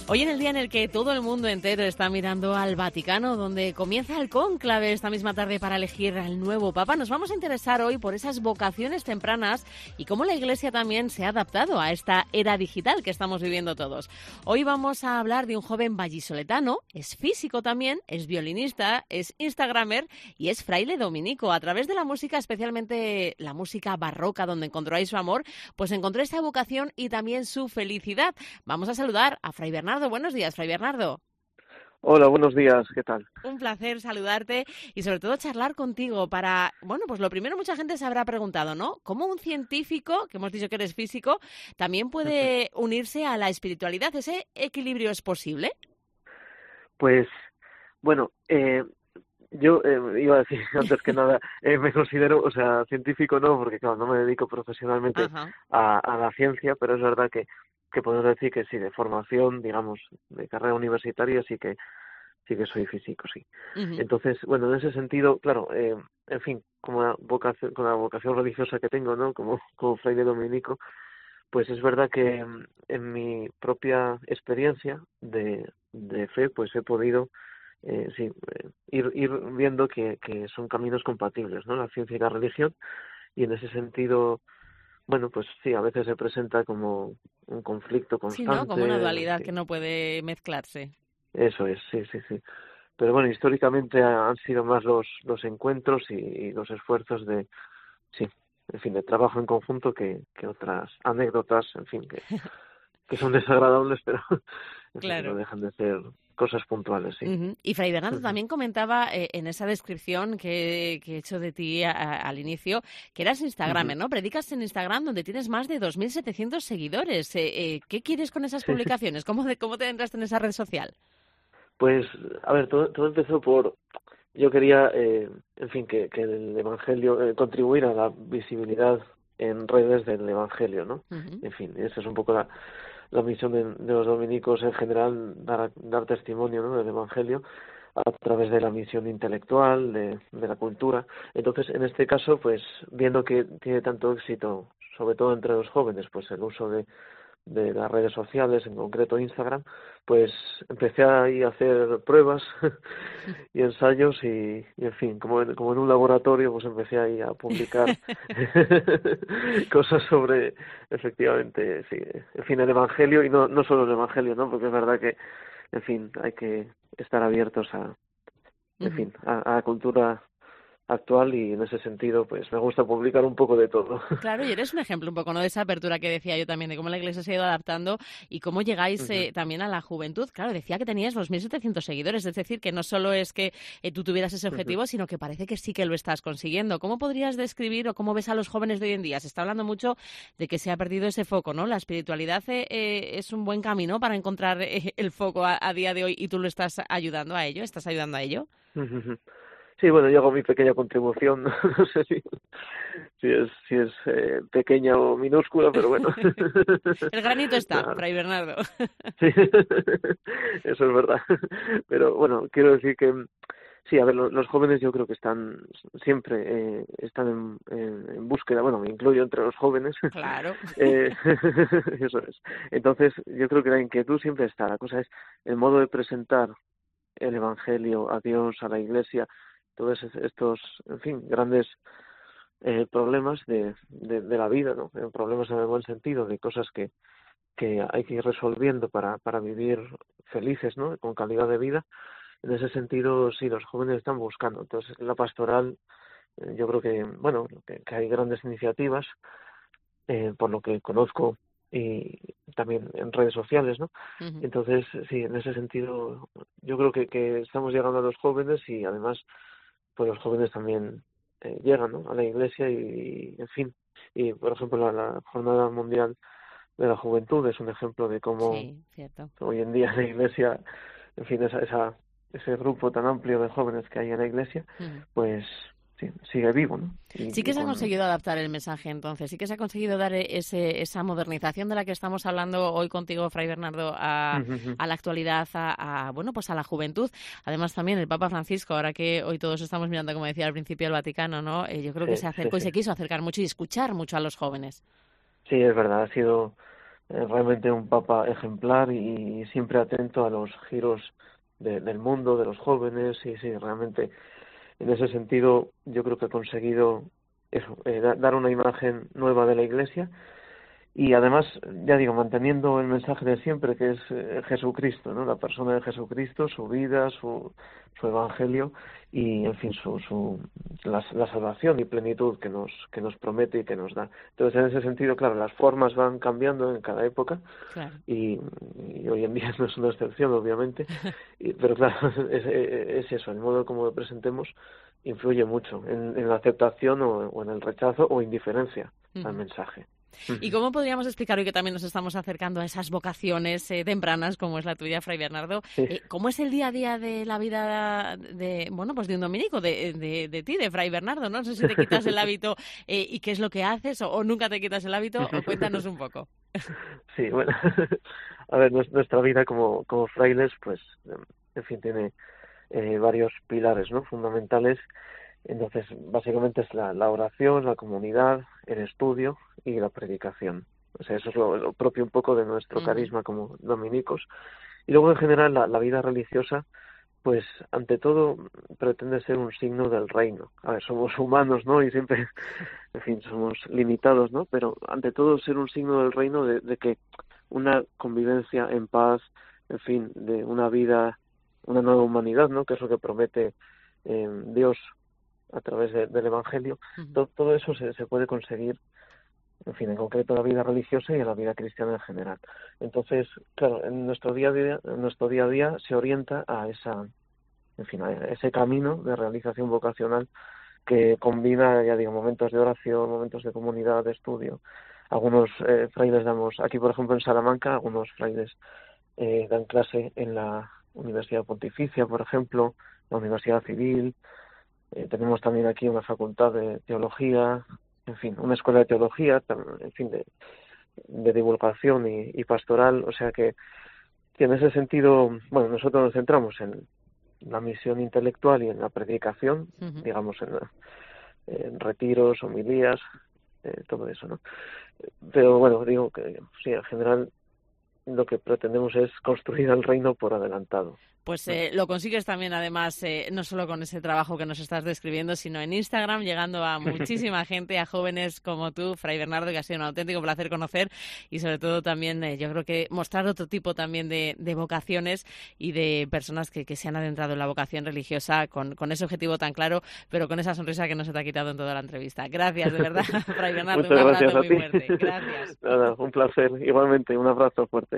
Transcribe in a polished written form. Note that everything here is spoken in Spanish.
Hoy en el día en el que todo el mundo entero está mirando al Vaticano, donde comienza el cónclave esta misma tarde para elegir al nuevo Papa, nos vamos a interesar hoy por esas vocaciones tempranas y cómo la Iglesia también se ha adaptado a esta era digital que estamos viviendo todos. Hoy vamos a hablar de un joven vallisoletano, es físico también, es violinista, es instagramer y es fraile dominico. A través de la música, especialmente la música barroca, donde encontró ahí su amor, pues encontró esta vocación y también su felicidad. Vamos a saludar a Fray Bernardo. Buenos días, Fray Bernardo. Hola, buenos días, ¿qué tal? Un placer saludarte y sobre todo charlar contigo para, bueno, pues lo primero mucha gente se habrá preguntado, ¿no? ¿Cómo un científico, que hemos dicho que eres físico, también puede unirse a la espiritualidad? ¿Ese equilibrio es posible? Pues, bueno, yo iba a decir antes que nada, me considero, o sea, científico no, porque claro, no me dedico profesionalmente Ajá. a la ciencia, pero es verdad que podemos decir que sí, de formación, digamos, de carrera universitaria, sí que soy físico, sí. Uh-huh. Entonces, bueno, en ese sentido, claro, en fin, con la vocación religiosa que tengo, ¿no? Como fraile dominico, pues es verdad que en mi propia experiencia de fe, pues he podido ir viendo que son caminos compatibles, ¿no? La ciencia y la religión, y en ese sentido, bueno, pues sí, a veces se presenta como un conflicto Sí, ¿no? Como una constante, en dualidad que fin. no puede mezclarse. Eso es, sí, sí, sí. Pero bueno, históricamente han sido más los encuentros y los esfuerzos sí, en fin, de trabajo en conjunto que otras anécdotas, en fin, que son desagradables, pero en fin, que no Claro. dejan de ser cosas puntuales, sí. Uh-huh. Y Fray Bernardo Ujú. también comentaba en esa descripción que he hecho de ti al inicio, que eras Ujú. Instagramer, ¿no? Predicas en Instagram donde tienes más de 2.700 seguidores. ¿Qué quieres con esas Sí. publicaciones? ¿Cómo te entraste en esa red social? Pues, a ver, todo empezó yo quería, en fin, que el Evangelio, contribuir a la visibilidad en redes del Evangelio, ¿no? Uh-huh. En fin, esa es un poco la misión de los dominicos en general, dar testimonio, ¿no? Del Evangelio a través de la misión intelectual, de la cultura. Entonces, en este caso, pues, viendo que tiene tanto éxito, sobre todo entre los jóvenes, pues el uso de las redes sociales, en concreto Instagram, pues empecé ahí a hacer pruebas y ensayos y en fin, como en un laboratorio, pues empecé ahí a publicar cosas sobre, efectivamente, sí, en fin, el Evangelio y no solo el Evangelio, ¿no? Porque es verdad que, en fin, hay que estar abiertos en Uh-huh. fin, a la cultura actual y en ese sentido, pues me gusta publicar un poco de todo. Claro, y eres un ejemplo un poco, ¿no? De esa apertura que decía yo también, de cómo la Iglesia se ha ido adaptando y cómo llegáis Ujú, también a la juventud. Claro, decía que tenías 2.700 seguidores, es decir, que no solo es que tú tuvieras ese ujú. objetivo, sino que parece que sí que lo estás consiguiendo. ¿Cómo podrías describir o cómo ves a los jóvenes de hoy en día? Se está hablando mucho de que se ha perdido ese foco, ¿no? La espiritualidad es un buen camino para encontrar el foco a día de hoy y tú lo estás ayudando a ello, ¿estás ayudando a ello? Ujú. Sí, bueno, yo hago mi pequeña contribución, no sé si es pequeña o minúscula, pero bueno. El granito está, Nada, Fray Bernardo. sí, eso es verdad. Pero bueno, quiero decir que sí, a ver, los jóvenes yo creo que siempre están en búsqueda, bueno, me incluyo entre los jóvenes, Claro. eh, eso es. Entonces, yo creo que la inquietud siempre está, la cosa es el modo de presentar el Evangelio, a Dios, a la Iglesia, todos estos, en fin, grandes problemas de la vida, ¿no? Problemas en el buen sentido, de cosas que hay que ir resolviendo para vivir felices, ¿no? Con calidad de vida. En ese sentido, sí, los jóvenes están buscando. Entonces, la pastoral, yo creo que, bueno, que hay grandes iniciativas, por lo que conozco y también en redes sociales, ¿no? Ujú. Entonces, sí, en ese sentido, yo creo que estamos llegando a los jóvenes y además, pues los jóvenes también llegan, ¿no? A la iglesia en fin, y por ejemplo la Jornada Mundial de la Juventud es un ejemplo de cómo Sí, cierto. hoy en día la iglesia, en fin, ese grupo tan amplio de jóvenes que hay en la iglesia, Ujú. pues sí, sigue vivo, ¿no? Sí Y que se ha con... conseguido adaptar el mensaje entonces, sí que se ha conseguido dar esa modernización de la que estamos hablando hoy contigo, Fray Bernardo, a la actualidad, bueno, pues a la juventud. Además también el Papa Francisco, ahora que hoy todos estamos mirando, como decía al principio, el Vaticano, ¿no? Yo creo que Sí, se sí, acercó y sí. se quiso acercar mucho y escuchar mucho a los jóvenes. Sí, es verdad, ha sido realmente un papa ejemplar y siempre atento a los giros del mundo, de los jóvenes, y sí, realmente en ese sentido yo creo que ha conseguido eso, dar una imagen nueva de la Iglesia y además, ya digo, manteniendo el mensaje de siempre que es Jesucristo, ¿no? La persona de Jesucristo, su vida, su evangelio y, en fin, la salvación y plenitud que nos promete y que nos da. Entonces, en ese sentido, claro, las formas van cambiando en cada época. Claro. Y hoy en día no es una excepción, obviamente, pero claro, es eso, el modo como lo presentemos influye mucho en la aceptación o en el rechazo o indiferencia al mensaje. ¿Y cómo podríamos explicar hoy que también nos estamos acercando a esas vocaciones tempranas, como es la tuya, Fray Bernardo? ¿Cómo es el día a día de la vida de un dominico, de ti, de Fray Bernardo? No sé si te quitas el hábito y qué es lo que haces o nunca te quitas el hábito, o cuéntanos un poco. Sí, bueno, a ver, nuestra vida como frailes, pues, en fin, tiene varios pilares, ¿no? Fundamentales. Entonces, básicamente es la oración, la comunidad, el estudio y la predicación. O sea, eso es lo propio un poco de nuestro carisma como dominicos. Y luego, en general, la vida religiosa, pues, ante todo, pretende ser un signo del reino. A ver, somos humanos, ¿no? Y siempre, en fin, somos limitados, ¿no? Pero, ante todo, ser un signo del reino de que una convivencia en paz, en fin, de una vida, una nueva humanidad, ¿no? Que es lo que promete Dios a través del Evangelio, todo eso se puede conseguir, en fin, en concreto en la vida religiosa y en la vida cristiana en general. Entonces, claro, en nuestro día a día se orienta a ese camino de realización vocacional que combina, ya digo, momentos de oración, momentos de comunidad, de estudio. Algunos frailes aquí por ejemplo en Salamanca, algunos frailes dan clase en la Universidad Pontificia, por ejemplo, la Universidad Civil. Tenemos también aquí una facultad de teología, en fin, una escuela de teología, en fin, de divulgación y pastoral. O sea que en ese sentido, bueno, nosotros nos centramos en la misión intelectual y en la predicación, digamos, en retiros, homilías, todo eso, ¿no? Pero bueno, digo que sí, en general lo que pretendemos es construir el reino por adelantado. Pues lo consigues también, además, no solo con ese trabajo que nos estás describiendo, sino en Instagram, llegando a muchísima gente, a jóvenes como tú, Fray Bernardo, que ha sido un auténtico placer conocer y, sobre todo, también yo creo que mostrar otro tipo también de vocaciones y de personas que se han adentrado en la vocación religiosa con ese objetivo tan claro, pero con esa sonrisa que no se te ha quitado en toda la entrevista. Gracias, de verdad, Fray Bernardo. Muchas un abrazo gracias a muy ti. fuerte. Gracias. Nada, un placer. Igualmente, un abrazo fuerte.